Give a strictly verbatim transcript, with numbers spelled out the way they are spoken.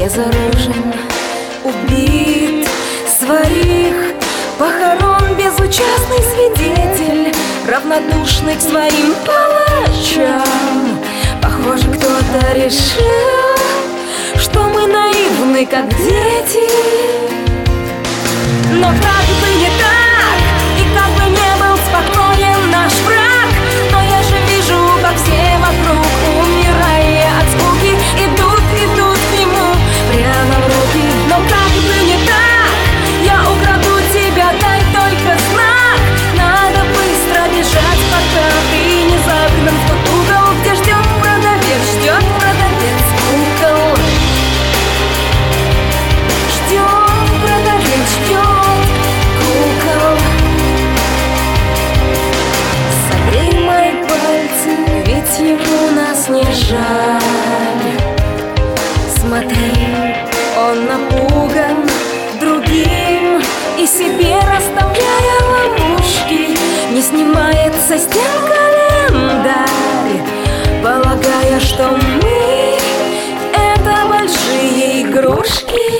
безоружен, убит своих похорон, безучастный свидетель, равнодушный к своим палачам. Похоже, кто-то решил, что мы наивны, как дети. Но как бы не так, и как бы не был спокоен наш враг, но я же вижу, как все вокруг, умирая от скуки, идут, идут к нему прямо в руки. Но как бы не так, я украду тебя, дай только знак. Надо быстро бежать, пока ты не загнан в тот угол, где ждет продавец, ждет продавец кукол. Ждет продавец, ждет кукол. Согрей мои пальцы, ведь ему нас не жаль. Смотри, он напуган другим и себе расставляя ловушки, не снимает со стен календарь, полагая, что мы — это большие игрушки.